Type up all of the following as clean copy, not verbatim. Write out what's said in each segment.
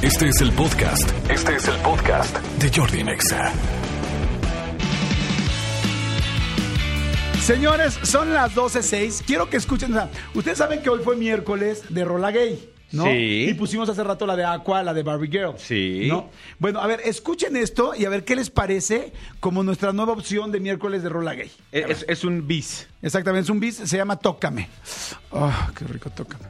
Este es el podcast. De Jordi Nexa. Señores, son las 12:06. Quiero que escuchen. O sea, ustedes saben que hoy fue miércoles de Rola Gay, ¿no? Sí. Y pusimos hace rato la de Aqua, la de Barbie Girl. Sí. ¿No? Bueno, a ver, escuchen esto y a ver qué les parece como nuestra nueva opción de miércoles de Rola Gay. Es un bis. Exactamente, es un bis, se llama Tócame. Oh, qué rico, Tócame.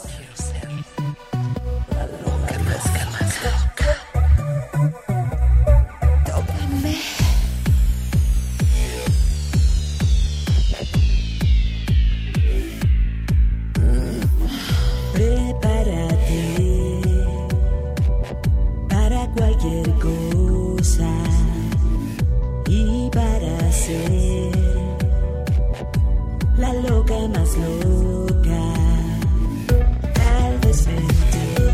Prepárate para cualquier cosa y para ser la loca más loca. Tal vez mentir,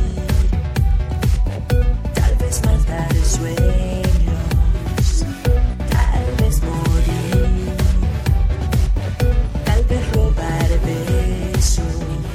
tal vez matar sueños, tal vez morir, tal vez robar besos.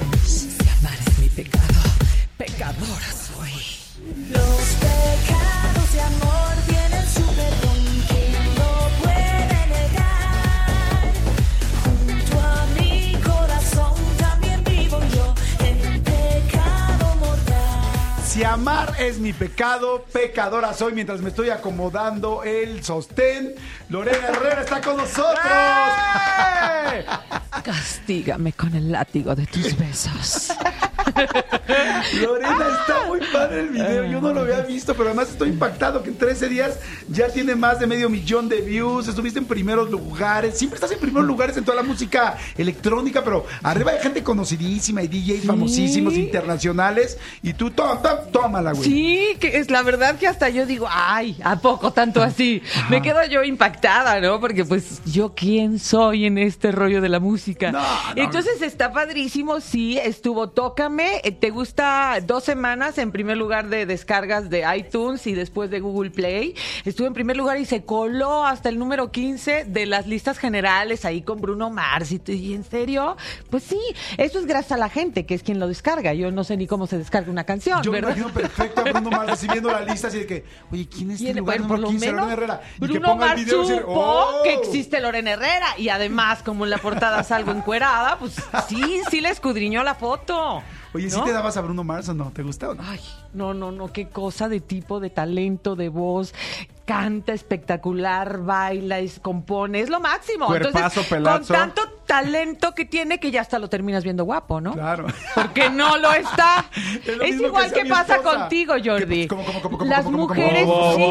Pecadora soy. Los pecados de amor tienen su perdón que no puede negar. Junto a mi corazón también vivo yo en pecado mortal. Si amar es mi pecado, pecadora soy. Mientras me estoy acomodando el sostén, Lorena Herrera está con nosotros. ¡Eh! Castígame con el látigo de tus besos. Lorena, está muy padre el video. Yo no lo había visto, pero además estoy impactado que en 13 días ya tiene más de 500,000 de views. Estuviste en primeros lugares. Siempre estás en primeros lugares en toda la música electrónica, pero arriba hay gente conocidísima y DJs famosísimos, internacionales. Y tú, tómala, güey. Sí, que es la verdad que hasta yo digo, ay, ¿a poco tanto así? Ajá. Me quedo yo impactada, ¿no? Porque pues yo quién soy en este rollo de la música. No. Entonces está padrísimo, sí, estuvo Tócame. ¿Te gusta 2 semanas en primer lugar de descargas de iTunes y después de Google Play? Estuvo en primer lugar y se coló hasta el número 15 de las listas generales ahí con Bruno Mars. ¿Y en serio? Pues sí, eso es gracias a la gente que es quien lo descarga. Yo no sé ni cómo se descarga una canción, Yo me ¿verdad? imagino perfecto a Bruno Mars recibiendo la lista así de que, oye, ¿quién es Y este lugar bueno, número por lo 15? menos Lorena Herrera. Y que Bruno ponga el Mars video y supo decir, ¡oh! que existe Lorena Herrera y además como en la portada salgo encuerada, pues sí le escudriñó la foto. Oye, ¿sí ¿no? te dabas a Bruno Mars o no? ¿Te gusta o no? Ay, no, qué cosa de tipo, de talento, de voz, canta espectacular, baila, compone, es lo máximo. Cuerpazo, Entonces, pelazo. con tanto talento que tiene que ya hasta lo terminas viendo guapo, ¿no? Claro. Porque no lo está. Es lo Es mismo igual que que decía mi pasa esposa. contigo, Jordi. ¿Cómo? Las mujeres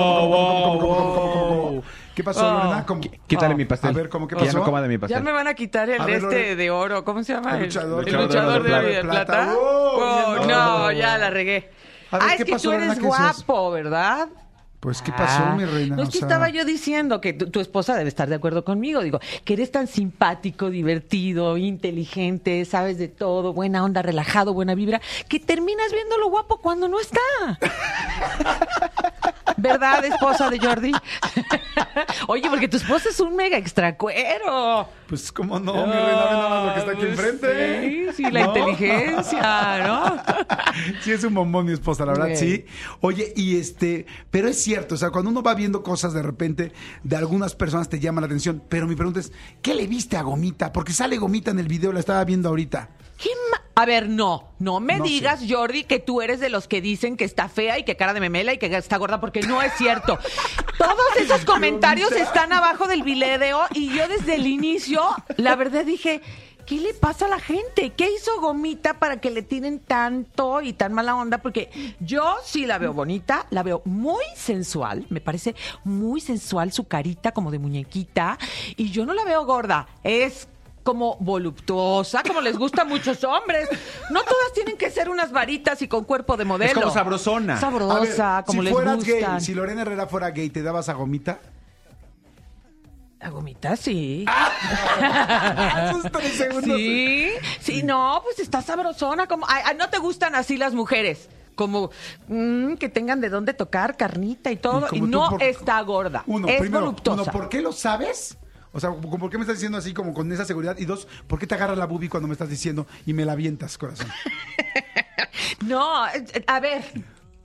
sí. ¿Qué pasó, Lorena? ¿Cómo? Quítale mi pastel. A ver, ¿cómo qué Que ya pasó? no coma de mi Ya pastel. me van a quitar el A ver, Lore- de oro. ¿Cómo se llama? El luchador. El luchador de oro y de plata. plata. Oh, Oh, bien, no, ya la regué. A ver, Ah, ¿qué es que pasó, tú eres Lorena? ¿Qué decías? guapo, ¿verdad? Pues, ¿qué pasó, mi reina? No, es O que sea, estaba yo diciendo que tu esposa debe estar de acuerdo conmigo. Digo, que eres tan simpático, divertido, inteligente, sabes de todo, buena onda, relajado, buena vibra, que terminas viéndolo guapo cuando no está. ¿Verdad, esposa de Jordi? Oye, porque tu esposa es un mega extracuero. Pues, ¿cómo no, mi reina? Ve nada más lo que está aquí enfrente. Sí, la ¿No? inteligencia, ¿no? Sí, es un bombón mi esposa, la verdad, Güey. sí. Oye, pero es cierto, o sea, cuando uno va viendo cosas de repente, de algunas personas te llama la atención, pero mi pregunta es, ¿qué le viste a Gomita? Porque sale Gomita en el video, la estaba viendo ahorita. A ver, no me No digas, sé. Jordi, que tú eres de los que dicen que está fea y que cara de memela y que está gorda, porque no es cierto. Todos esos comentarios están abajo del video y yo desde el inicio, la verdad dije, ¿qué le pasa a la gente? ¿Qué hizo Gomita para que le tiren tanto y tan mala onda? Porque yo sí la veo bonita, la veo muy sensual, me parece muy sensual su carita como de muñequita y yo no la veo gorda, es como voluptuosa, como les gusta a muchos hombres. No todas tienen que ser unas varitas y con cuerpo de modelo. Es como sabrosona. Sabrosa, A ver, como si les fueras gustan. gay, si Lorena Herrera fuera gay, ¿te dabas a Gomita? La Gomita, sí. Esos 3 segundos. Sí, no, pues está sabrosona. Como, ¿no te gustan así las mujeres? Como que tengan de dónde tocar, carnita y todo. Y como tú, no está gorda. Es voluptuosa. ¿Por qué lo sabes? O sea, ¿por qué me estás diciendo así como con esa seguridad? Y 2, ¿por qué te agarra la boobie cuando me estás diciendo y me la avientas, corazón? No, a ver,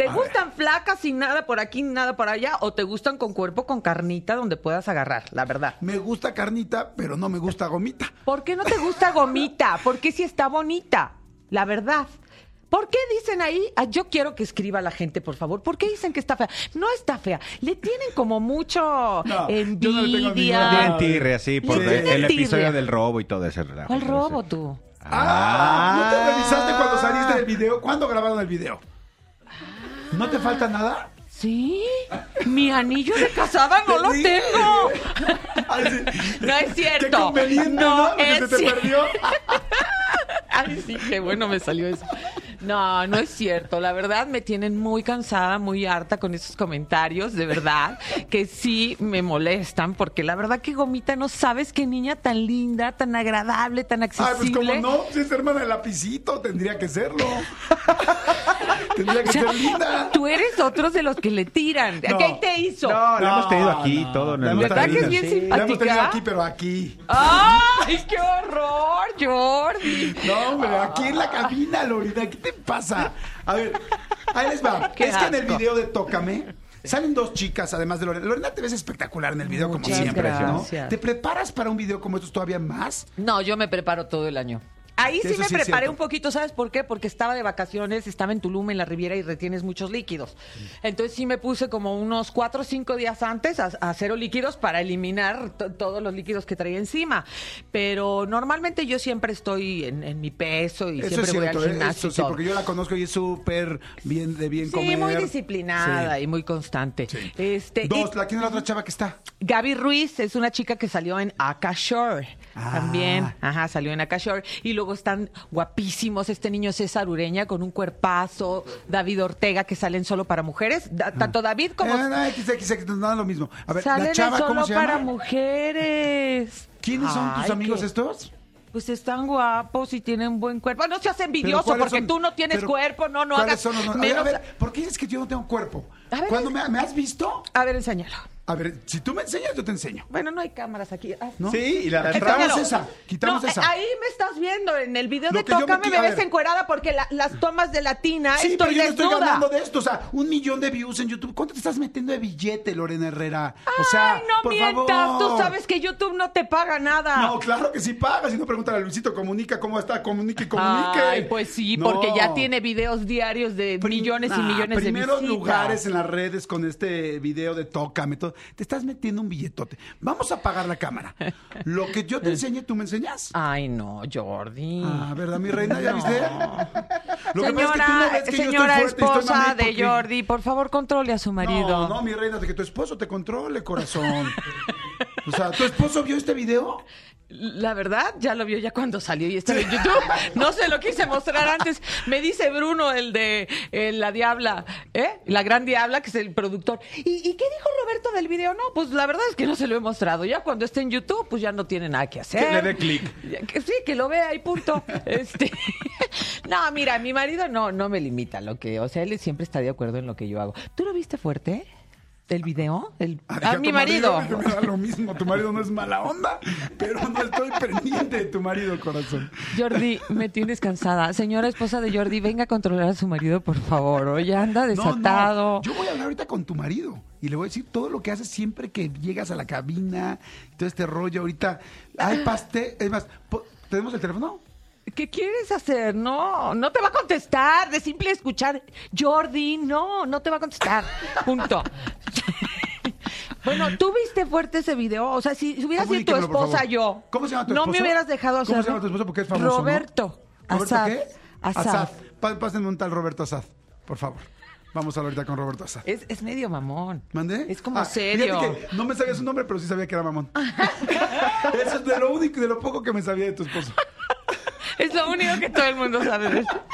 ¿Te gustan flacas sin nada por aquí, nada por allá? ¿O te gustan con cuerpo, con carnita donde puedas agarrar? La verdad. Me gusta carnita, pero no me gusta gomita. ¿Por qué no te gusta gomita? Porque si está bonita, la verdad. ¿Por qué dicen ahí? Yo quiero que escriba la gente, por favor. ¿Por qué dicen que está fea? No está fea. Le tienen como mucho No, yo no le tengo envidia. ninguna- Bien tirre, así, por Le tienen el episodio tirria. del robo y todo ese relajo. ¿Cuál pero robo ese- tú? ¿No te revisaste cuando saliste del video? ¿Cuándo grabaron el video? ¿No te falta nada? Sí, mi anillo de casada no lo Sí. tengo. Ay, sí. No es cierto. Qué conveniente, ¿no? Porque es se te cierto. perdió. Ay, sí, qué bueno me salió eso. No, no es cierto. La verdad me tienen muy cansada, muy harta con esos comentarios, de verdad, que sí me molestan, porque la verdad que Gomita no sabes qué niña tan linda, tan agradable, tan Ay, pues accesible. como no, si es hermana de Lapicito, tendría que serlo. Tendría que O sea, ser linda. tú eres otro de los que le tiran. No. ¿Qué te hizo? No, lo hemos tenido aquí no. todo en La el hemos ¿Verdad que es tenido, bien sí. La hemos tenido simpática? aquí, pero aquí. ¡Ay, qué horror, Jordi! No, hombre, aquí en la cabina, Lorena, ¿qué te pasa? A ver, ahí les va. Qué Es que en el asco. video de Tócame salen dos chicas, además de Lorena. Lorena, te ves espectacular en el video, como Muchas siempre, ¿no? gracias. ¿Te preparas para un video como estos todavía más? No, yo me preparo todo el año. Ahí sí Eso me sí es preparé cierto. un poquito, ¿sabes por qué? Porque estaba de vacaciones, estaba en Tulum, en la Riviera, y retienes muchos líquidos. Entonces sí me puse como unos 4 o 5 días antes a cero líquidos para eliminar todos los líquidos que traía encima. Pero normalmente yo siempre estoy en mi peso y Eso siempre es voy cierto, al gimnasio eso y sí, todo. porque yo la conozco y es súper bien, de bien Sí, comer. muy disciplinada Sí. y muy constante. Sí. Y ¿quién es la otra chava que está? Gaby Ruiz es una chica que salió en Akashore. Ah. También, salió en Akashore. Y luego están guapísimos este niño César Ureña con un cuerpazo, David Ortega, que salen solo para mujeres. Tanto David como No, X, nada lo mismo. A ver, salen la en chava, solo ¿cómo se para llama? mujeres. ¿Quiénes son tus Ay, amigos qué- estos? Pues están guapos y tienen buen cuerpo. No seas envidioso ¿cuáles porque son? tú no tienes Pero, cuerpo, no ¿cuáles hagas son los- a ver, menos. a ver, ¿por qué dices que yo no tengo cuerpo? A ver, ¿Cuándo me has visto? A ver, enséñalo. A ver, si tú me enseñas, yo te enseño. Bueno, no hay cámaras aquí. Ah, ¿No? Sí, y la Quitamos enséñalo. quitamos No, esa. ahí me estás viendo en el video Lo de que yo me Tócame, qui- me a ves ver. encuerada porque las tomas de Latina Sí, estoy pero yo no estoy desnuda. ganando de esto. O sea, 1 millón de views en YouTube. ¿Cuánto te estás metiendo de billete, Lorena Herrera? O sea, Ay, no por mientas, favor. tú sabes que YouTube no te paga nada. No, claro que sí pagas. Si no, pregúntale a Luisito Comunica cómo está. Comunique. Ay, pues sí, No. porque ya tiene videos diarios de millones y millones de primeros visitas. lugares en las redes con este video de Tócame. Todo. Te estás metiendo un billetote. Vamos a apagar la cámara. Lo que yo te enseñe, tú me enseñas. Ay, no, Jordi. Ah, ¿verdad, mi reina? ¿Ya No. viste? Lo que pasa es que tú no Señora, ves que yo señora estoy fuerte y estoy esposa mamey de porque- Jordi, por favor, controle a su marido. No, no, mi reina, de que tu esposo te controle, corazón. O sea, ¿tu esposo vio este video? La verdad, ya lo vio ya cuando salió y está en YouTube. No se lo quise mostrar antes. Me dice Bruno, el de La Diabla, La Gran Diabla, que es el productor. ¿Y qué dijo Roberto del video? No, pues la verdad es que no se lo he mostrado. Ya cuando esté en YouTube, pues ya no tiene nada que hacer. Que le dé clic. Sí, que lo vea y punto. No, mira, mi marido no me limita a lo que... O sea, él siempre está de acuerdo en lo que yo hago. ¿Tú lo viste fuerte? ¿El video? Dije Mi tu marido. que me da lo mismo. Tu marido no es mala onda, pero no estoy pendiente de tu marido, corazón. Jordi, me tienes cansada. Señora esposa de Jordi, venga a controlar a su marido, por favor. Oye, anda desatado. No. Yo voy a hablar ahorita con tu marido y le voy a decir todo lo que haces siempre que llegas a la cabina, todo este rollo ahorita. Ay, pastel. Es más, ¿tenemos el teléfono? ¿Qué quieres hacer? No te va a contestar. De simple escuchar, Jordi, no te va a contestar. Punto. Bueno, ¿tú viste fuerte ese video? O sea, si hubiera sido tu Comuníquemelo, por esposa favor. yo. ¿Cómo se llama tu No esposo? me hubieras dejado hacerlo. ¿Cómo se llama tu esposo? Porque es famoso, Roberto. ¿no? ¿Roberto Asad. qué? Asad. Pásenme un tal Roberto Asad, por favor. Vamos a hablar ahorita con Roberto Asad. Es medio mamón. ¿Mandé? Es como serio. Fíjate que no me sabía su nombre, pero sí sabía que era mamón. Eso es de lo único y de lo poco que me sabía de tu esposo. Es lo único que todo el mundo sabe de eso.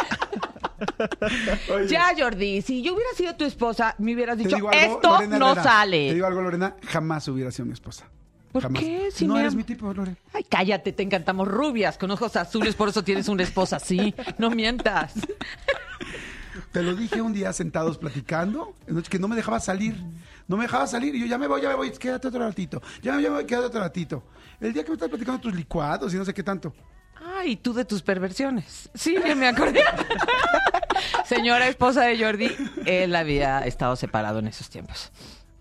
Oye, Ya, Jordi, si yo hubiera sido tu esposa, me hubieras ¿te dicho, digo algo, esto Lorena no Herrera? Te sale. digo algo, Lorena, jamás hubiera sido mi esposa. ¿Por Jamás. qué? Si no me eres am- mi tipo, Lore. Ay, cállate, te encantamos rubias, con ojos azules, por eso tienes una esposa así. No mientas. Te lo dije un día sentados platicando, que no me dejaba salir. No me dejaba salir y yo ya me voy, quédate otro ratito. Ya me voy, quédate otro ratito. El día que me estás platicando tus licuados y no sé qué tanto. Ay, tú de tus perversiones. Sí, ya me acordé. señora esposa de Jordi, él había estado separado en esos tiempos.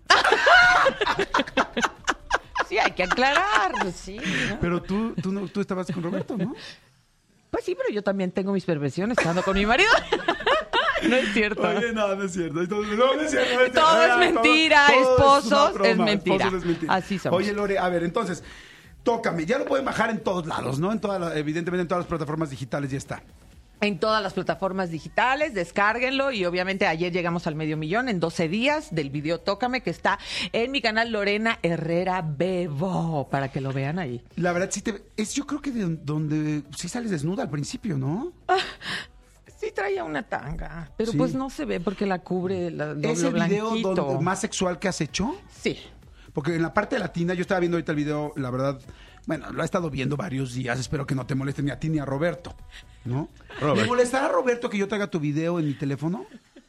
Sí, hay que aclarar, sí, ¿no? Pero tú estabas con Roberto, ¿no? Pues sí, pero yo también tengo mis perversiones estando con mi marido. No es cierto. Oye, no es cierto. No es cierto. Todo es mentira, esposos, es mentira. Esposos es mentira. Así somos. Oye, Lore, a ver, entonces, Tócame. Ya lo pueden bajar en todos lados, ¿no? Evidentemente en todas las plataformas digitales ya está. En todas las plataformas digitales, descárguenlo y obviamente ayer llegamos al 500,000 en 12 días del video Tócame, que está en mi canal Lorena Herrera Bebo, para que lo vean ahí. La verdad, sí yo creo que donde sí sales desnuda al principio, ¿no? Sí traía una tanga, pero Sí. pues no se ve porque la cubre lo ¿Es el video blanquito. más sexual que has hecho? Sí. Porque en la parte latina, yo estaba viendo ahorita el video, la verdad, bueno, lo he estado viendo varios días, espero que no te moleste ni a ti ni a Roberto, ¿no? Robert. ¿Me molestará a Roberto que yo traiga tu video en mi teléfono?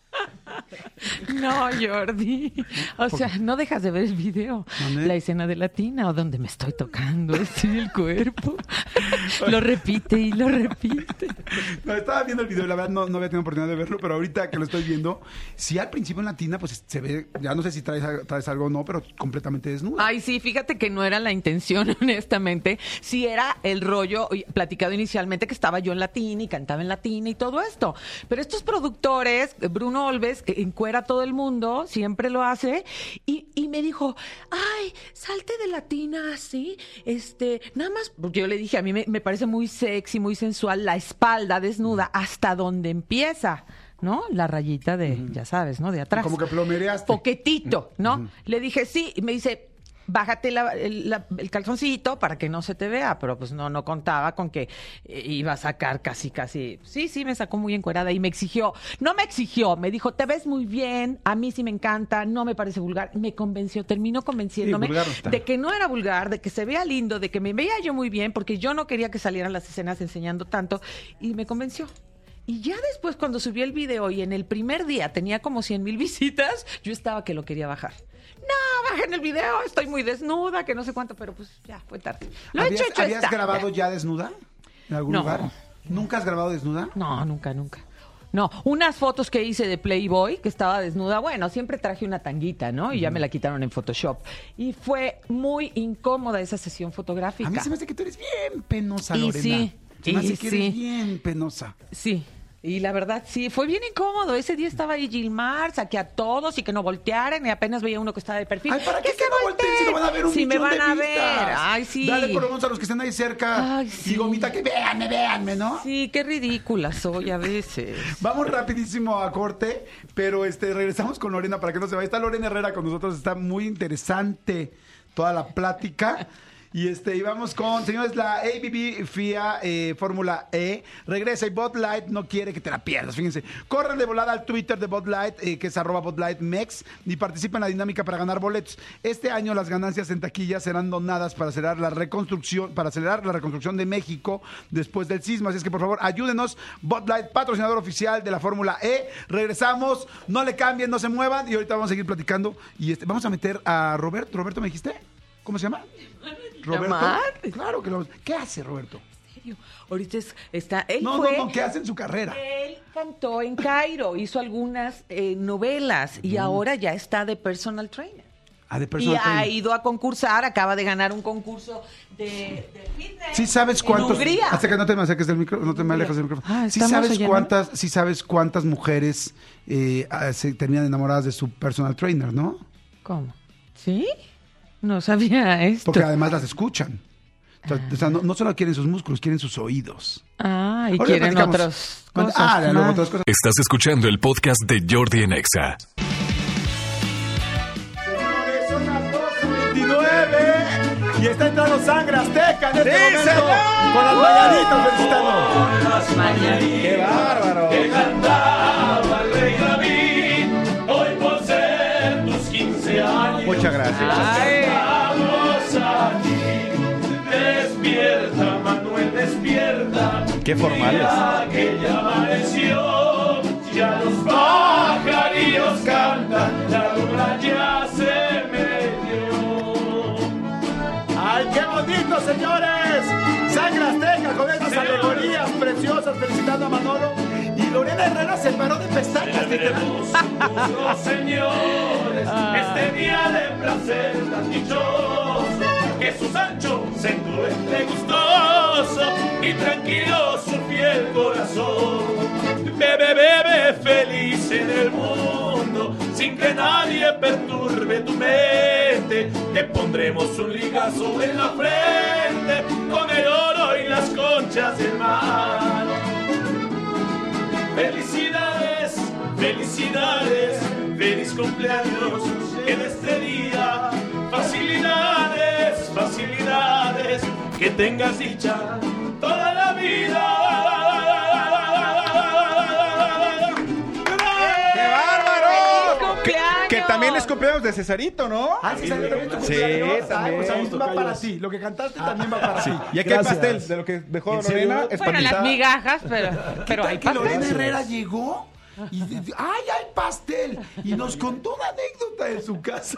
No, Jordi. O sea, no dejas de ver el video. ¿Dónde? La escena de la tina o donde me estoy tocando el cuerpo. Lo repite y lo repite. No, estaba viendo el video, la verdad no había tenido oportunidad de verlo, pero ahorita que lo estoy viendo, sí al principio en la tina, pues se ve, ya no sé si traes algo o no, pero completamente desnuda. Ay, sí, fíjate que no era la intención, honestamente. Sí era el rollo platicado inicialmente que estaba yo en latín y cantaba en latín y todo esto. Pero estos productores, Bruno Olves, que encuera a todo el mundo, siempre lo hace, y me dijo, ay, salte de latina así, nada más, porque yo le dije, a mí me parece muy sexy, muy sensual, la espalda desnuda hasta donde empieza, ¿no? La rayita de, ya sabes, ¿no? De atrás. Como que plomereaste. Poquetito, ¿no? Le dije, sí, y me dice, bájate el calzoncito para que no se te vea, pero pues no contaba con que iba a sacar casi. Sí, me sacó muy encuerada y me exigió. No me exigió, me dijo, te ves muy bien, a mí sí me encanta, no me parece vulgar. Me convenció, terminó convenciéndome Sí, vulgar no está. de que no era vulgar, de que se vea lindo, de que me veía yo muy bien, porque yo no quería que salieran las escenas enseñando tanto, y me convenció. Y ya después, cuando subí el video y en el primer día tenía como 100,000 visitas, yo estaba que lo quería bajar. No, bajen el video, estoy muy desnuda, que no sé cuánto, pero pues ya, fue tarde. Lo hecho ¿Habías está. grabado ya desnuda en algún No. lugar? ¿Nunca has grabado desnuda? No, nunca. No, unas fotos que hice de Playboy, que estaba desnuda, bueno, siempre traje una tanguita, ¿no? Y ya me la quitaron en Photoshop. Y fue muy incómoda esa sesión fotográfica. A mí se me hace que tú eres bien penosa, Y Lorena. sí, Se me hace y que eres sí. bien penosa. Sí. Y la verdad, sí, fue bien incómodo. Ese día estaba ahí Gilmar, saqué a todos y que no voltearan y apenas veía uno que estaba de perfil. Ay, ¿para qué ¡Que que no volteen si lo van a ver un Sí, me millón van a de ver. vistas? Ay, sí. Dale por lo menos a los que estén ahí cerca Ay, sí. y gomita que véanme, ¿no? Sí, qué ridícula soy a veces. Vamos rapidísimo a corte, pero regresamos con Lorena para que no se vaya. Está Lorena Herrera con nosotros, está muy interesante toda la plática. Y vamos con, señores, la ABB FIA Fórmula E. Regresa y Bud Light no quiere que te la pierdas, fíjense. Corran de volada al Twitter de Bud Light, que es @BudLightMex, y participen en la dinámica para ganar boletos. Este año las ganancias en taquilla serán donadas para acelerar la reconstrucción de México después del sismo. Así es que, por favor, ayúdenos. Bud Light, patrocinador oficial de la Fórmula E. Regresamos, no le cambien, no se muevan, y ahorita vamos a seguir platicando. Y vamos a meter a Roberto. ¿Roberto me dijiste? ¿Cómo se llama? Roberto. ¿Llamar? Claro que lo vamos. ¿Qué hace Roberto? ¿En serio? Ahorita está... Él No, ¿qué hace en su carrera? Él cantó en Cairo, hizo algunas novelas y ahora ya está de personal trainer. De Y personal ha trainer. ido a concursar, acaba de ganar un concurso de fitness. ¿Sí sabes en cuántos? Hungría. Hasta que no te me acerques del micrófono, no te me alejes del micrófono. Ah, ¿Sí ¿estamos sabes cuántas mujeres se terminan enamoradas de su personal trainer, no? ¿Cómo? ¿Sí? No sabía esto. Porque además las escuchan. O sea, no solo quieren sus músculos, quieren sus oídos. Ah, y Ahora quieren platicamos. otras cosas luego más. otras cosas. Estás escuchando el podcast de Jordi en Exa. Señores, son las 12:29 y está entrando Sangre Azteca en este momento con las mañanitas felicitando. ¡Qué bárbaro! Cantaba el rey David, hoy por ser tus 15 años. Muchas gracias. Ay, Vamos aquí, despierta, Manuel, despierta. Qué formales. Mira que ya amaneció, ya los pajarillos cantan, la luna ya se metió. ¡Ay, qué bonito, señores! Sangre Azteca con estas alegorías preciosas felicitando a Manolo. Y Lorena Herrera se varó de pestañas, literal. Los señores, este día de placer tan dichoso, que su Sancho se encuentre gustoso y tranquilo su fiel corazón. Bebe, bebe, feliz en el mundo, sin que nadie perturbe tu mente. Te pondremos un ligazo en la frente, con el oro y las conchas del mar. Felicidades, felicidades, feliz cumpleaños en este día. Facilidades, facilidades, que tengas dicha toda la vida. ¡Qué bárbaro! cumpleaños! Que también es cumpleaños de Cesarito, ¿no? Ah, sí, también tu Sí, cumpleaños. también. Pues ahí va para ti. Lo que cantaste también va para ti. Y aquí hay Gracias. pastel de lo que dejó ¿En serio? Lorena. Es Bueno, las panita. migajas, pero hay Que Lorena pastel. Herrera llegó y ¡ay, hay pastel! Y nos contó una anécdota de su casa.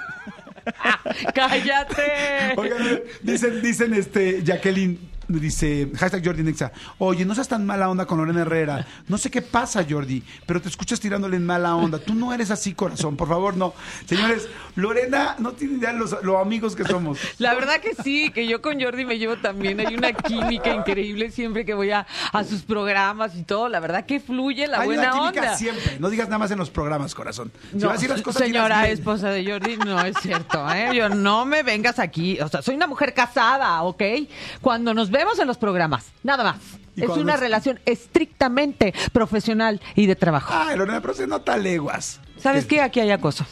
¡Cállate! Oigan, dicen Jacqueline, dice, hashtag Jordi Nexa, oye, no seas tan mala onda con Lorena Herrera. No sé qué pasa, Jordi, pero te escuchas tirándole en mala onda. Tú no eres así, corazón, por favor, no. Señores, Lorena no tiene idea los amigos que somos. La verdad que sí, que yo con Jordi me llevo también. Hay una química increíble siempre que voy a sus programas y todo. La verdad que fluye la Hay buena una química onda. siempre. No digas nada más en los programas, corazón. Si No, vas a decir las cosas, señora dilas bien. esposa de Jordi, no es cierto, ¿eh? Yo no me vengas aquí. O sea, soy una mujer casada, ¿ok? Cuando nos vemos en los programas, nada más. ¿Y Es cuando una nos- relación estrictamente profesional y de trabajo. Ay, Lorena, pero se nota leguas. ¿Sabes qué? Aquí hay acoso.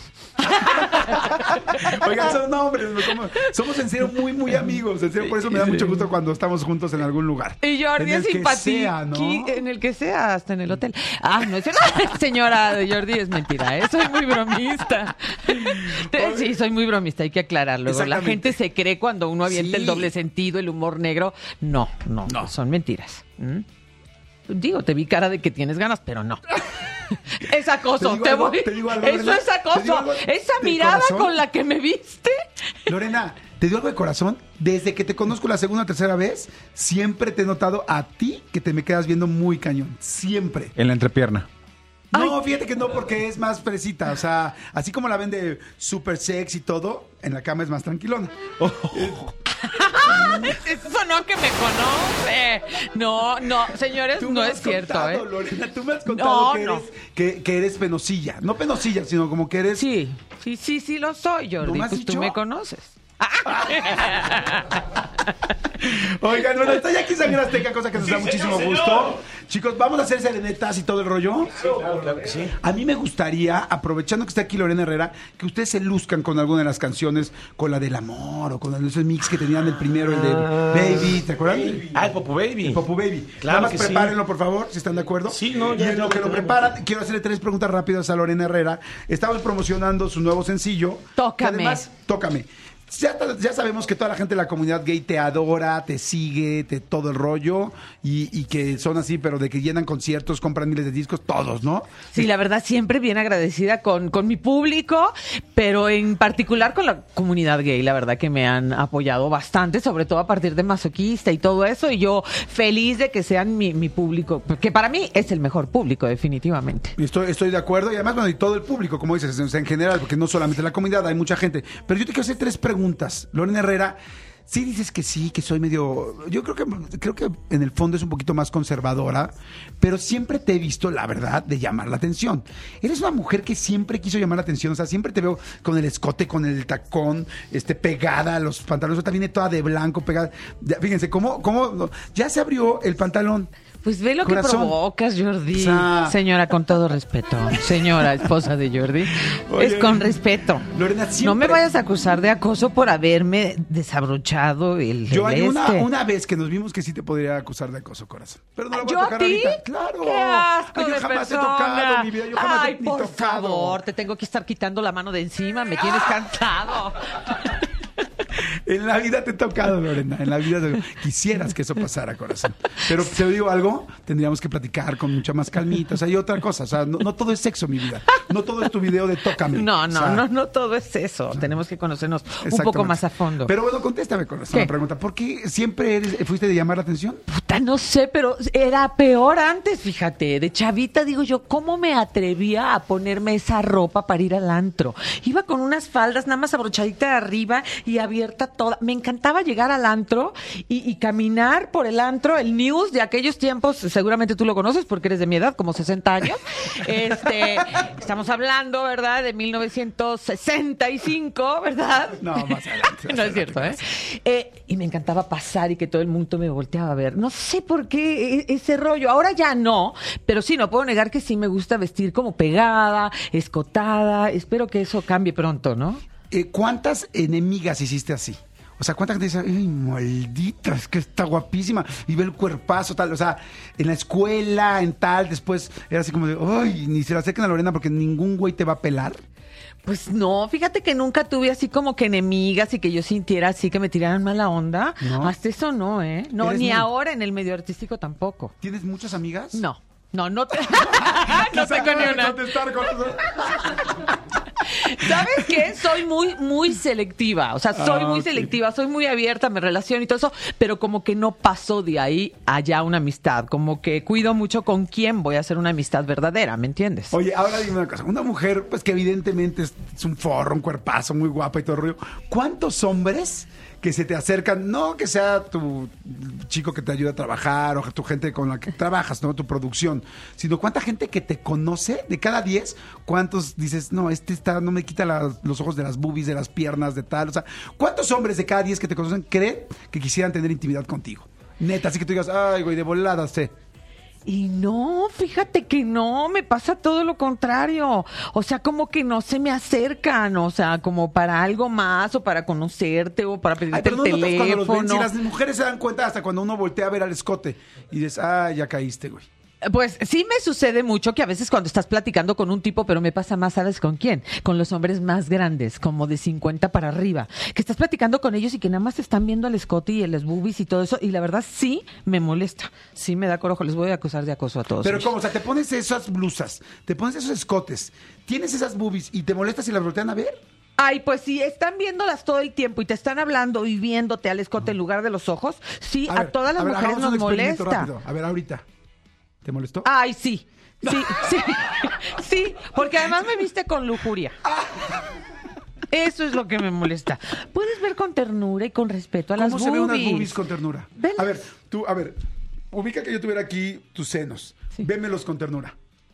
Oigan, son nombres, ¿no? Somos en serio muy, muy amigos. En serio, por eso me da mucho gusto cuando estamos juntos en algún lugar. Y Jordi En el es que simpático. sea, ¿no? En el que sea, hasta en el hotel. Ah, no es cierto. Señora de Jordi, es mentira, ¿eh? Soy muy bromista. Sí, soy muy bromista, hay que aclararlo. Luego, la Exactamente. gente se cree cuando uno avienta Sí. el doble sentido, el humor negro. No, son mentiras. Digo, te vi cara de que tienes ganas, pero no. Es acoso, Te digo algo, voy. te digo algo, Eso Lorena, es te digo acoso. algo Esa de mirada corazón. con la que me viste. Lorena, te digo algo de corazón. Desde que te conozco la segunda o tercera vez, siempre te he notado a ti que te me quedas viendo muy cañón. Siempre. En la entrepierna. No, fíjate que no, porque es más fresita. O sea, así como la ven de super sexy y todo, en la cama es más tranquilona. Eso no que me conoce. No, señores, Tú no me es has cierto, contado, ¿eh? Lorena, tú me has contado No, que eres penosilla. No penosilla, sino como que eres... Sí, lo soy, ¿No Jordi. me has Pues tú dicho? me conoces. Oigan, bueno, está ya aquí Sangre Azteca, cosa que nos da Sí, muchísimo señor, gusto. señor. Chicos, vamos a hacer serenetas y todo el rollo. Claro que sí. A mí me gustaría, aprovechando que está aquí Lorena Herrera, que ustedes se luzcan con alguna de las canciones, con la del amor o con esos mix que tenían del primero, el de Baby, ¿te acuerdas? Ah, el Popo Baby. El Popu Baby. Claro Nada más que sí. prepárenlo, por favor, si están de acuerdo. Sí, no, y ya, en ya lo que lo lo tenemos. preparan, quiero hacerle 3 preguntas rápidas a Lorena Herrera. Estamos promocionando su nuevo sencillo. Tócame. Que además, tócame. Ya sabemos que toda la gente de la comunidad gay te adora, te sigue, todo el rollo, y que son así, pero de que llenan conciertos, compran miles de discos, todos, ¿no? Sí, la verdad, siempre bien agradecida con mi público, pero en particular con la comunidad gay. La verdad que me han apoyado bastante, sobre todo a partir de Masoquista y todo eso. Y yo feliz de que sean mi público, que para mí es el mejor público, definitivamente. Y estoy de acuerdo, y además, bueno, y todo el público, como dices, en general, porque no solamente la comunidad, hay mucha gente. Pero yo te quiero hacer 3 preguntas. Lorena Herrera, sí dices que sí, que soy medio... Yo creo que en el fondo es un poquito más conservadora, pero siempre te he visto, la verdad, de llamar la atención. Eres una mujer que siempre quiso llamar la atención, o sea, siempre te veo con el escote, con el tacón, pegada a los pantalones, ahorita viene toda de blanco, pegada. Fíjense, ¿cómo? Ya se abrió el pantalón. Pues ve lo Corazón. que provocas, Jordi. O sea- Señora, con todo respeto. Señora, esposa de Jordi. Oye, es con respeto. Lorena, No siempre- me vayas a acusar de acoso por haberme desabrochado Yo hay el una vez que nos vimos que sí te podría acusar de acoso, corazón. Pero no la voy ¿Yo a a tocar ti? ahorita. Claro. ¡Qué asco Ay, yo de jamás persona! he tocado, mi vida. Yo jamás Ay, he por tocado. favor, te tengo que estar quitando la mano de encima. Me tienes cansado. En la vida te ha tocado, Lorena. En la vida quisieras que eso pasara, corazón. Pero te digo algo, tendríamos que platicar con mucha más calmita. O sea, hay otra cosa. O sea, no todo es sexo, mi vida. No todo es tu video de Tócame. No, O sea, no todo es eso. Tenemos que conocernos un poco exactamente. más a fondo. Pero bueno, contéstame, corazón, ¿Qué? la pregunta. ¿Por qué siempre fuiste de llamar la atención? Puta, no sé, pero era peor antes, fíjate. De chavita, digo yo, ¿cómo me atrevía a ponerme esa ropa para ir al antro? Iba con unas faldas nada más abrochadita de arriba y abierta toda. Me encantaba llegar al antro y caminar por el antro, el news de aquellos tiempos, seguramente tú lo conoces porque eres de mi edad, como 60 años. Estamos hablando, ¿verdad? De 1965, ¿verdad? No, más adelante. No es cierto, ¿eh? Y me encantaba pasar y que todo el mundo me volteaba a ver. No sé por qué ese rollo. Ahora ya no, pero sí, no puedo negar que sí me gusta vestir como pegada, escotada. Espero que eso cambie pronto, ¿no? ¿Cuántas enemigas hiciste así? O sea, ¿cuánta gente dice, ay, maldita, es que está guapísima y ve el cuerpazo, tal? O sea, en la escuela, en tal, después era así como de, ay, ni se la acerquen a Lorena porque ningún güey te va a pelar. Pues no, fíjate que nunca tuve así como que enemigas y que yo sintiera así que me tiraran mala onda. ¿No? Hasta eso no, ¿eh? No, Eres ni muy- ahora en el medio artístico tampoco. ¿Tienes muchas amigas? No, no te... No no tengo ni una. ¿Sabes qué? Soy muy selectiva. O sea, soy muy ok. selectiva, soy muy abierta, me relaciono y todo eso, pero como que no paso de ahí allá una amistad. Como que cuido mucho con quién voy a hacer una amistad verdadera, ¿me entiendes? Oye, ahora dime una cosa. Una mujer, pues que evidentemente es un forro, un cuerpazo, muy guapa y todo el rollo. ¿Cuántos hombres que se te acercan, no que sea tu chico que te ayuda a trabajar o tu gente con la que trabajas, ¿no? Tu producción, sino cuánta gente que te conoce, de cada 10, cuántos dices, no, no me quita los ojos de las boobies, de las piernas, de tal, o sea, ¿cuántos hombres de cada 10 que te conocen creen que quisieran tener intimidad contigo? Neta, así que tú digas, ay, güey, de volada, sé. Y no, fíjate que no, me pasa todo lo contrario. O sea, como que no se me acercan, o sea, como para algo más o para conocerte o para pedirte Ay, pero el no notas cuando los ven, teléfono. si las mujeres se dan cuenta hasta cuando uno voltea a ver al escote y dices, ah, ya caíste, güey. Pues sí me sucede mucho que a veces cuando estás platicando con un tipo, pero me pasa más, ¿sabes con quién? Con los hombres más grandes, como de 50 para arriba. Que estás platicando con ellos y que nada más te están viendo al escote y las boobies y todo eso. Y la verdad sí me molesta. Sí me da coraje. Les voy a acusar de acoso a todos. Pero ellos. ¿cómo? O sea, te pones esas blusas, te pones esos escotes, tienes esas boobies y te molestas si las voltean a ver. Ay, pues si están viéndolas todo el tiempo y te están hablando y viéndote al escote en lugar de los ojos, sí, a, ver, todas las ver, mujeres hagamos un nos experimento molesta. rápido. A ver, ahorita. ¿Te molestó? Ay, sí. Sí, sí. Sí, porque además me viste con lujuria. Eso es lo que me molesta. Puedes ver con ternura y con respeto a las ¿Cómo boobies. se ve unas boobies con ternura? Velas. A ver, ubica que yo tuviera aquí tus senos. Sí. Vémelos con ternura.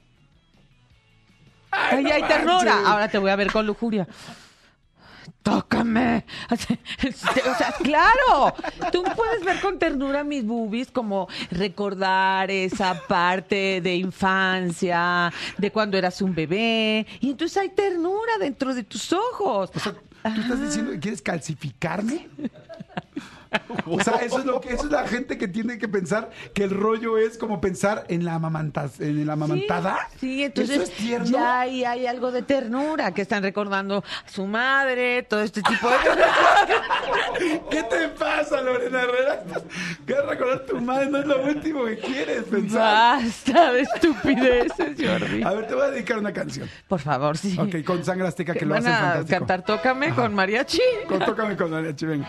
Ay, no hay ternura. manches. Ahora te voy a ver con lujuria. Tócame. O sea, claro. Tú puedes ver con ternura mis boobies, como recordar esa parte de infancia, de cuando eras un bebé. Y entonces hay ternura dentro de tus ojos. O sea, ¿tú estás diciendo que quieres calcificarme? O sea, eso es la gente que tiene que pensar que el rollo es como pensar en la amamantada. Sí, entonces ¿Eso es tierno? ya hay algo de ternura, que están recordando a su madre, todo este tipo de cosas. ¿Qué te pasa, Lorena Herrera? ¿Quieres recordar a tu madre? No es lo último que quieres pensar. Basta de estupideces, Jordi. A ver, te voy a dedicar una canción. Por favor, sí. Ok, con Sangre Azteca, que lo ¿Van hacen a fantástico. cantar Tócame con mariachi? Tócame con mariachi, venga.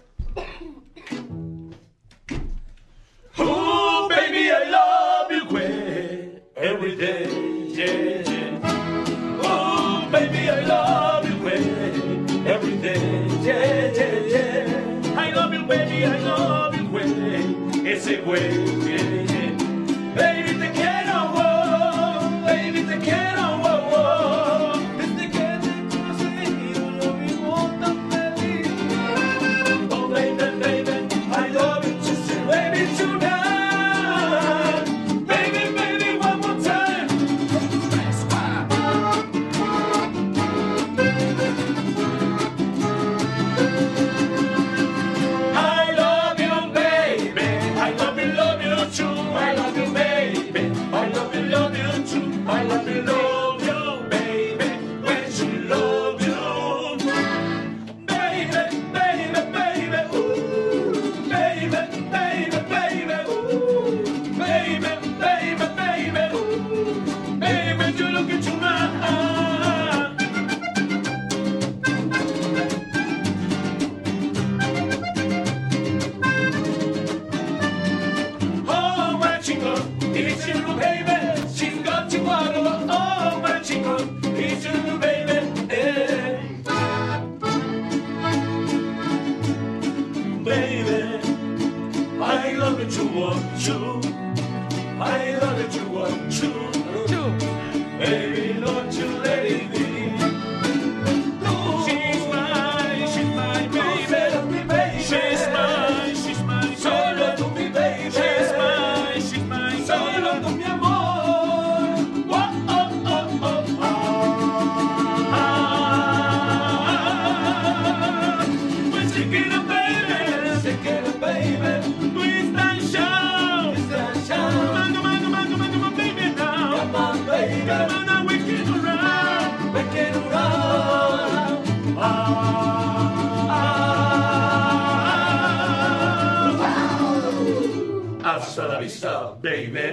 Oh, baby, I love you, way every day, yeah, yeah. Oh, baby, I love you, way every day, yeah, yeah, yeah. I love you, baby, I love you, way ese güey, yeah, yeah. Baby, te quiero, oh, baby, te quiero, oh, oh. Desde que te conocí, yo vivo tan feliz. Oh, baby, baby, I love you, baby, tonight. Baby, baby, one more time. I love you, baby. I love you too. stop, baby.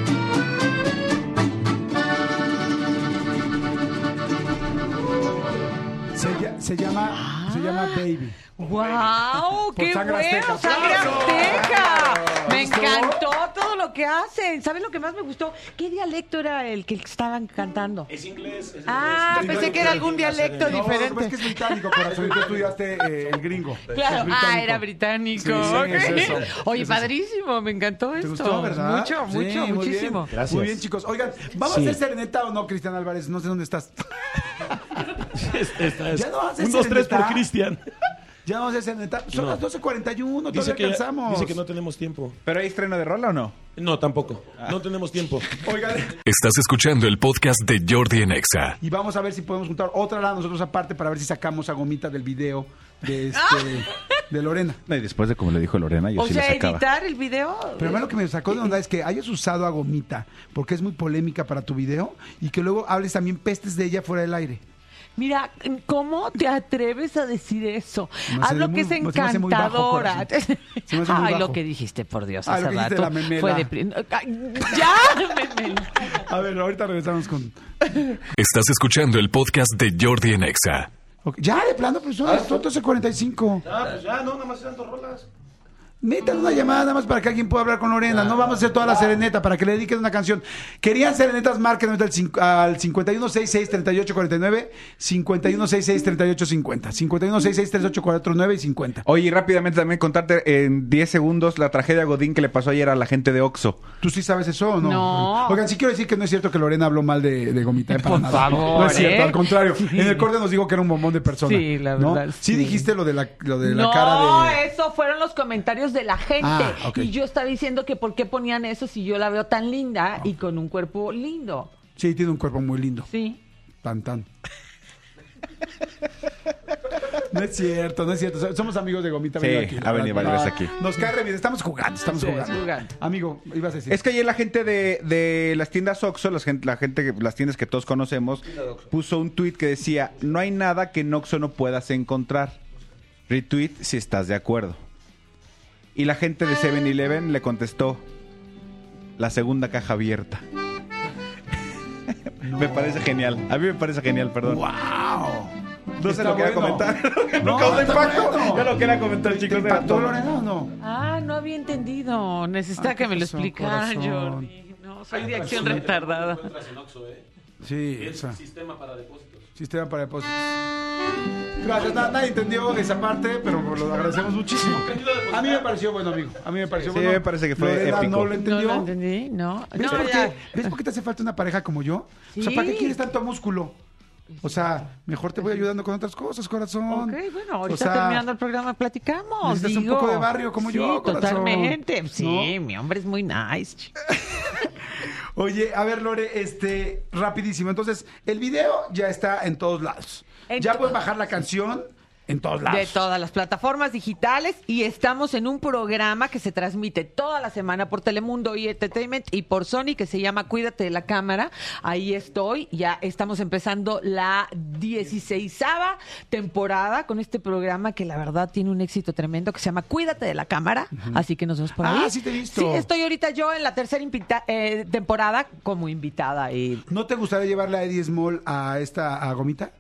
Se llama Baby. ¡Wow! Por ¡Qué Sangre bueno! Azteca. ¡Sangre ¡Aplausos! Azteca! Me ¿Gustó? encantó todo lo que hacen. ¿Saben lo que más me gustó? ¿Qué dialecto era el que estaban cantando? Es inglés. Pensé que era algún dialecto No, diferente. es que es británico, corazón. Tú estudiaste el gringo. Claro, Es británico. era británico. Sí, Ok. es eso. Oye, Es eso. padrísimo, me encantó ¿Te esto. gustó, verdad? Mucho, Sí, mucho, muy muchísimo. bien. Gracias. Muy bien, chicos. Oigan, ¿vamos Sí. a hacer serenata o no, Cristian Álvarez? No sé dónde estás. Esta es Ya no vas a hacer 1, 2, 3 por serenata. Cristian. Ya vamos a hacer serenata. Son No. las 12:41, Dice todavía que, alcanzamos. dice que no tenemos tiempo. ¿Pero hay estreno de rola o no? No, tampoco. No tenemos tiempo. Oigan, Estás escuchando el podcast de Jordi en Exa. y vamos a ver si podemos juntar otra lana nosotros aparte para ver si sacamos a Gomita del video de de Lorena. No, y después de como le dijo Lorena, yo O sí sea, la sacaba. editar el video. Pero a mí lo que me sacó de onda es que hayas usado a Gomita porque es muy polémica para tu video y que luego hables también pestes de ella fuera del aire. Mira, ¿cómo te atreves a decir eso? Se me hace Hablo que muy- es se me hace muy bajo, encantadora. corazón. Se me hace muy Ay, bajo. lo que dijiste, por Dios, Ah, lo hace que dijiste rato de la memela. fue de... Ay, ¡Ya! Memela. A ver, ahorita regresamos con... Estás escuchando el podcast de Jordi en Exa. Ok, ya, de plano, pues son las 12:45. Pues ya, no, nada más eran 2 rolas. Metan una llamada nada más para que alguien pueda hablar con Lorena. No vamos a hacer toda la serenata para que le dediquen una canción. ¿Querían serenetas? Marquen al 5166-3849, 5166-3850, 5166-3849 y 50. Oye, y rápidamente también contarte en 10 segundos la tragedia Godín que le pasó ayer a la gente de Oxxo. ¿Tú sí sabes eso o no? No. Oigan, sí quiero decir que no es cierto que Lorena habló mal de Gomita. Para Por nada. favor, No es cierto, ¿eh? al contrario. Sí. En el corte nos dijo que era un bombón de persona. Sí, la ¿no? verdad, Sí sí. dijiste lo de la No, cara de... eso fueron los comentarios de la gente. Ah, ok. Y yo estaba diciendo que por qué ponían eso si yo la veo tan linda y con un cuerpo lindo. Sí, tiene un cuerpo muy lindo. Sí. Tan, tan. No es cierto, no es cierto. Somos amigos de Gomita. Sí, ven aquí, ha venido ¿verdad? varias veces aquí. Nos cae re bien. Estamos jugando, estamos Sí, jugando. jugando. Amigo, ibas a decir. Es que ayer la gente de las tiendas Oxxo, las tiendas que todos conocemos, puso un tuit que decía: no hay nada que en Oxxo no puedas encontrar. Retweet si estás de acuerdo. Y la gente de 7-Eleven le contestó: la segunda caja abierta. Me parece genial. A mí me parece genial, perdón. ¡Wow! No se Está lo quería bueno. comentar. No, No causó está impacto. bueno. Yo lo quería comentar, ¿Te chicos. era impactó, todo. Lorena, o no? Ah, no había entendido. Necesita Ah, que me ¿qué lo pasó, explicaran, corazón? Jordi. No, soy de acción retardada. Encuentras en Oxxo, Sí, Es esa. sistema para depósitos. Sistema para depósitos. Gracias, nadie entendió esa parte, pero lo agradecemos muchísimo. A mí me pareció bueno, amigo. A mí me pareció Sí, bueno. me parece que fue Lorena épico. no lo No entendió. lo entendí, no. ¿Ves, No, por ya. qué? ¿Ves por qué te hace falta una pareja como yo? O sea, Sí. ¿para qué quieres tanto músculo? O sea, mejor te voy ayudando con otras cosas, corazón. Ok, bueno, ahorita O sea, terminando el programa platicamos. necesitas un digo. poco de barrio como sí, yo, corazón. totalmente. Sí, ¿No? mi hombre es muy nice. Oye, a ver, Lore, rapidísimo. Entonces, el video ya está en todos lados. Ya puedes bajar la canción en todos lados. De todas las plataformas digitales y estamos en un programa que se transmite toda la semana por Telemundo y Entertainment y por Sony que se llama Cuídate de la Cámara. Ahí estoy, ya estamos empezando la 16ª temporada con este programa que la verdad tiene un éxito tremendo que se llama Cuídate de la Cámara, así que nos vemos por ahí. Ah, sí te he visto. Sí, estoy ahorita yo en la tercera temporada como invitada y ¿No te gustaría llevarle a Eddie Small a Gomita?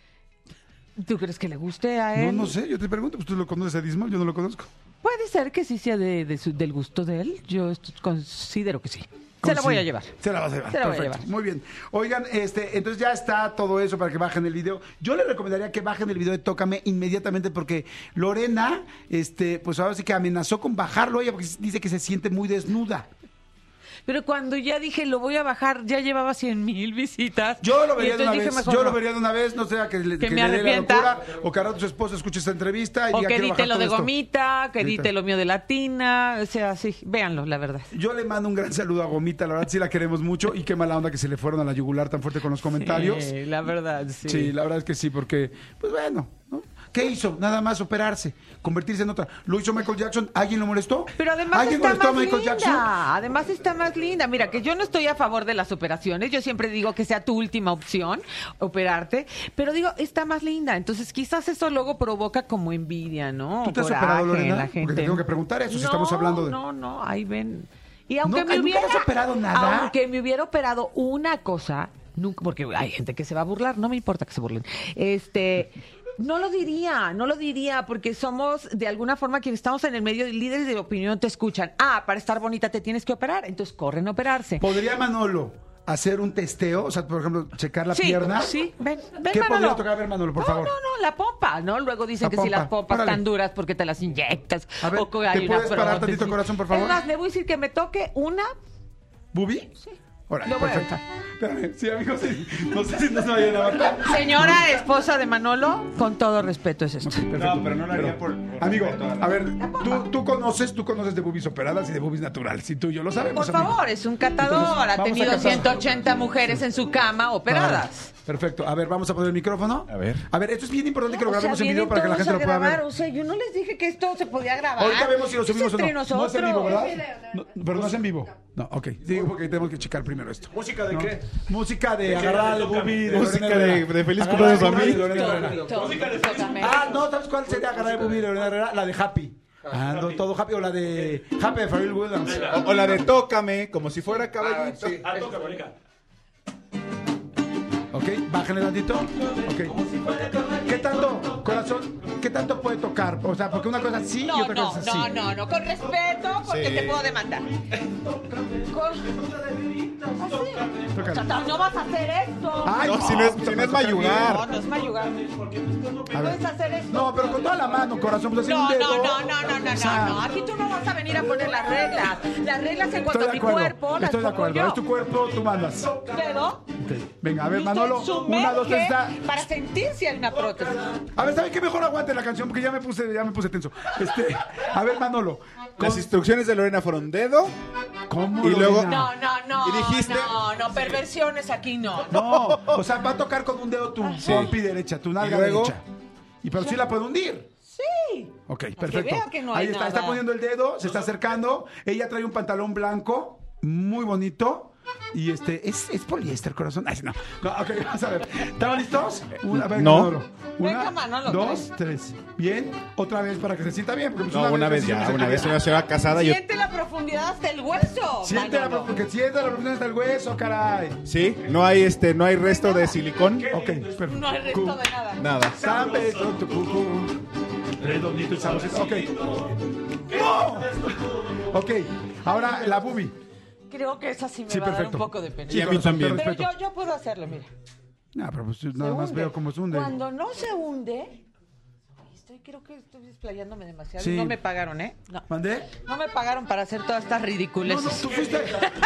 ¿tú crees que le guste a él? No sé, yo te pregunto, pues tú lo conoces a Eddie Small, yo no lo conozco. Puede ser que sí sea del gusto de él. Yo considero que sí. Se la voy a llevar. Se la vas a llevar. Se la voy a Perfecto. llevar. Muy bien. Oigan, entonces ya está todo eso para que bajen el video. Yo les recomendaría que bajen el video de Tócame inmediatamente porque Lorena, pues ahora sí que amenazó con bajarlo ella porque dice que se siente muy desnuda. Pero cuando ya dije lo voy a bajar, ya llevaba 100,000 visitas. Yo lo Y vería de una entonces vez. dije, mejor Yo no. lo vería de una vez, no sea que le Que me dé la arrepienta. locura o que ahora tu esposa escuche esta entrevista y O diga, que quiero edite bajar lo todo de esto. Gomita, que edite Ahorita. lo mío de Latina. O sea, sí, véanlo, la verdad. Yo le mando un gran saludo a Gomita, la verdad sí la queremos mucho y qué mala onda que se le fueron a la yugular tan fuerte con los comentarios. Sí, la verdad, sí. Sí, la verdad es que sí, porque, pues bueno, ¿no? ¿Qué hizo? Nada más operarse, convertirse en otra. ¿Lo hizo Michael Jackson? ¿Alguien lo molestó? Pero además ¿Alguien está molestó a más Michael linda. Jackson? Además está más linda. Mira, que yo no estoy a favor de las operaciones. Yo siempre digo que sea tu última opción, operarte. Pero digo, está más linda. Entonces quizás eso luego provoca como envidia, ¿no? ¿Tú te has Coraje operado, en Lorena? la Porque gente. te tengo que preguntar eso, si estamos hablando de... No, ahí ven. Y aunque ¿Nunca- me nunca hubiera te has operado nada? Aunque me hubiera operado una cosa, nunca, porque hay gente que se va a burlar, no me importa que se burlen. No lo diría, porque somos de alguna forma quienes estamos en el medio, líderes de opinión te escuchan. Para estar bonita te tienes que operar, entonces corren a operarse. ¿Podría Manolo hacer un testeo? O sea, por ejemplo, checar la pierna. Sí, ven ¿Qué Manolo. podría tocar? A ver, Manolo, por favor. No, la pompa, ¿no? Luego dicen La que si pompa. las pompas Órale. están duras porque te las inyectas. A ver, o que ¿te hay una puedes parar prótesis. tantito, corazón, por favor? Es más, le voy a decir que me toque una. ¿Bubi? Sí. Órale, Lo voy a perfecto. Espérame, sí, amigos, sí. No sé si no se vayan a matar. Señora esposa de Manolo, con todo respeto es esto. Perfecto. No, pero no lo haría por Amigo, respeto a la- a ver, tú conoces de boobies operadas y de boobies naturales. Y tú y yo lo sabemos, Por amigo. favor, es un catador. Entonces, Ha vamos a tenido catar. 180 mujeres en su cama operadas. Perfecto. A ver, vamos a poner el micrófono. A ver. A ver, esto es bien importante que lo O sea, grabemos en video vienen para que la todos gente lo a pueda grabar. ver. O sea, yo no les dije que esto se podía grabar. Ahorita vemos si lo Eso subimos es o no. entre No es en nosotros. vivo, ¿verdad? No, pero no es en vivo. No, ok. Digo porque tenemos que checar primero esto. ¿Música de qué? Música de agarrada de boobie. de Música Lorena Herrera. de Feliz Agarrada Cumpleaños a de mí. Lorena Herrera. Tócame. No, ¿sabes cuál sería agarrada de boobie de Lorena Herrera? La de Happy. Ando todo happy. O la de Happy de Pharrell Williams. O la de tócame, como si fuera caballito. Toca, Mónica. Ok, bájale tantito. Ok. ¿Qué tanto, corazón? ¿Qué tanto puede tocar? O sea, porque una cosa sí y No, otra cosa sí. no, con respeto, porque Sí. te puedo demandar. Tócale. No vas a hacer esto. Ay, No, si no es mayugar. No es mayugar. A ver. Puedes hacer esto. No, pero con toda la mano, corazón. Pues así un No, dedo. no. O sea, No, aquí tú no vas a venir a poner las reglas. Las reglas en Estoy cuanto a de mi acuerdo. cuerpo las Estoy de pongo acuerdo. yo. Es tu cuerpo, tú mandas. Dedo. Ok. Venga, a ver, Y usted Manolo. sumerge 1, 2, 3, está. para sentir si hay una prótesis. A ver, ¿saben qué? Mejor aguante la canción porque ya me puse tenso. A ver, Manolo. Las instrucciones de Lorena fueron dedo. ¿Cómo? Y luego- Lorena? No. ¿Y dijiste? No, perversiones aquí no. No, o sea, va a tocar con un dedo tu pompi derecha, tu nalga ¿Y luego? derecha. Y pero sí la puede hundir. Sí. Ok, perfecto. vea que no hay Ahí está, nada. está poniendo el dedo, se está acercando. Ella trae un pantalón blanco, muy bonito. Y es poliéster, corazón. Ay, no. Ok, vamos a ver. ¿Estamos listos? A ver, No. Manolo. Venga, Manolo, 2, 3. Bien. Otra vez para que se sienta bien. Porque pues No, una vez así no ya, se una siente vez bien. una señora casada. Yo, Siente la profundidad hasta el hueso. Siente la Manolo. porque siente la profundidad hasta el hueso, caray. sí, no hay resto de silicón. Ok, perfecto. No hay resto de nada. Nada. Sambe, tu cucu. Redondito y sabroso. Ok. ¡No! Ok, ahora la boobie. Creo que esa sí me Sí, va a dar perfecto. un poco de pena. Y a mí corazón, también. te Pero respeto. yo puedo hacerlo, mira. No, pero pues Se nada más hunde. veo cómo se hunde. Cuando no se hunde, creo que estoy desplayándome demasiado. Sí. No me pagaron, ¿eh? No. ¿Mandé? No me pagaron para hacer todas estas No, ridiculeces. no, tú fuiste.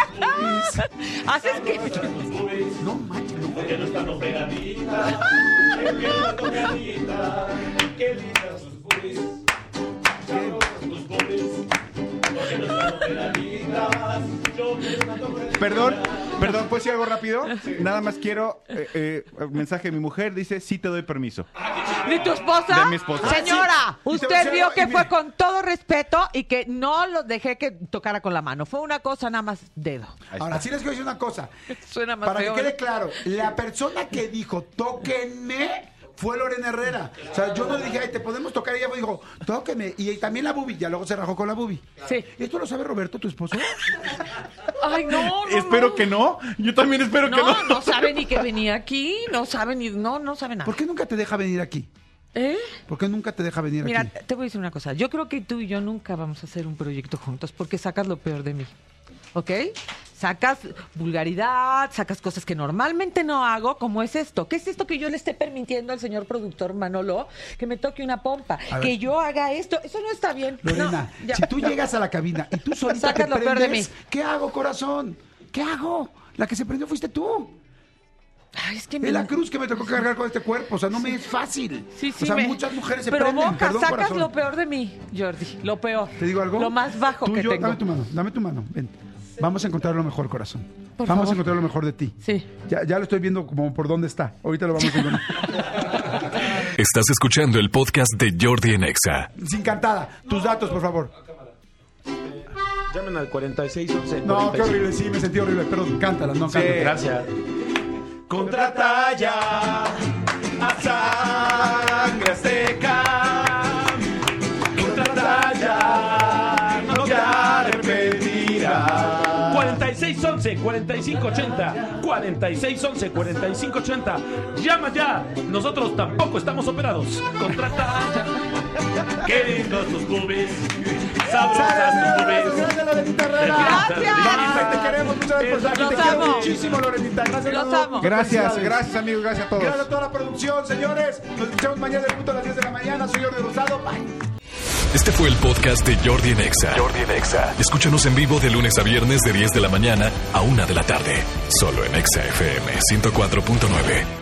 Haces que... No, manches, no. Que no están operaditas. Que no están operaditas. Qué lindas tus boobies. Sabrosas tus boobies. Porque no están operaditas. Yo quiero tanto operaditas. Perdón, ¿puedo decir algo rápido? Nada más quiero mensaje de mi mujer, dice, sí te doy permiso. ¿De tu esposa? De mi esposa. Señora, Ah, sí. Y te voy a usted decir vio algo, que y fue mire. con todo respeto y que no lo dejé que tocara con la mano. Fue una cosa nada más dedo. Ahora, sí les quiero decir una cosa. Suena más Para feo, que quede ¿no? claro, la persona que dijo, tóquenme, fue Lorena Herrera. O sea, yo no le dije, ay, te podemos tocar. Ella me dijo, tóquenme. Y también la boobie. Ya luego se rajó con la boobie. Sí. ¿Esto lo sabe Roberto, tu esposo? Ay, no. Espero que no. Yo también espero que no. No sabe ni que venía aquí. No sabe ni... No sabe nada. ¿Por qué nunca te deja venir aquí? ¿Eh? ¿Por qué nunca te deja venir Mira, aquí? te voy a decir una cosa. Yo creo que tú y yo nunca vamos a hacer un proyecto juntos porque sacas lo peor de mí. ¿Ok? Sacas vulgaridad, sacas cosas que normalmente no hago, como es esto. ¿Qué es esto que yo le esté permitiendo al señor productor Manolo que me toque una pompa? A ver. Que yo haga esto. Eso no está bien. Lorena, No, ya. si tú llegas a la cabina y tú solita Sacas te lo peor de prendes, mí. ¿qué hago, corazón? ¿Qué hago? La que se prendió fuiste tú. Ay, es que Es la cruz que me tocó cargar con este cuerpo. O sea, no me es fácil. Sí, o sea, muchas mujeres se prenden. provoca, Perdón, sacas corazón. lo peor de mí, Jordi. Lo peor. ¿Te digo algo? Lo más bajo Tú y que yo, tengo. dame tu mano, ven. Vamos a encontrar lo mejor, corazón. Por Vamos favor. a encontrar lo mejor de ti. Sí. Ya lo estoy viendo como por dónde está. Ahorita lo vamos a encontrar. Estás escuchando el podcast de Jordi en Exa. Sin cantada. Tus datos, por favor. Llamen al 4611. No, qué horrible. Sí, me sentí horrible. Perdón, cántala, no cántala. Gracias. Contratalla a sangre azteca. Contratalla, no te arrepentirás. 4580. 4611-4580. Llama ya. Nosotros tampoco estamos operados. Contrata ya. Qué lindos tus boobies. Sabrosas tus boobies. Gracias, Lorenita Herrera. Gracias. Te queremos, muchas gracias por estar aquí. Los Te quiero amo. muchísimo, Lorenita. Gracias. Los Lalo. amo. Gracias, Felicidades. gracias amigos, gracias a todos. Gracias a toda la producción, señores. Nos escuchamos mañana en punto a las 10 de la mañana. Soy Jordi Rosado. Bye. Este fue el podcast de Jordi en Exa. Escúchanos en vivo de lunes a viernes de 10 de la mañana a 1 de la tarde. Solo en Exa FM 104.9.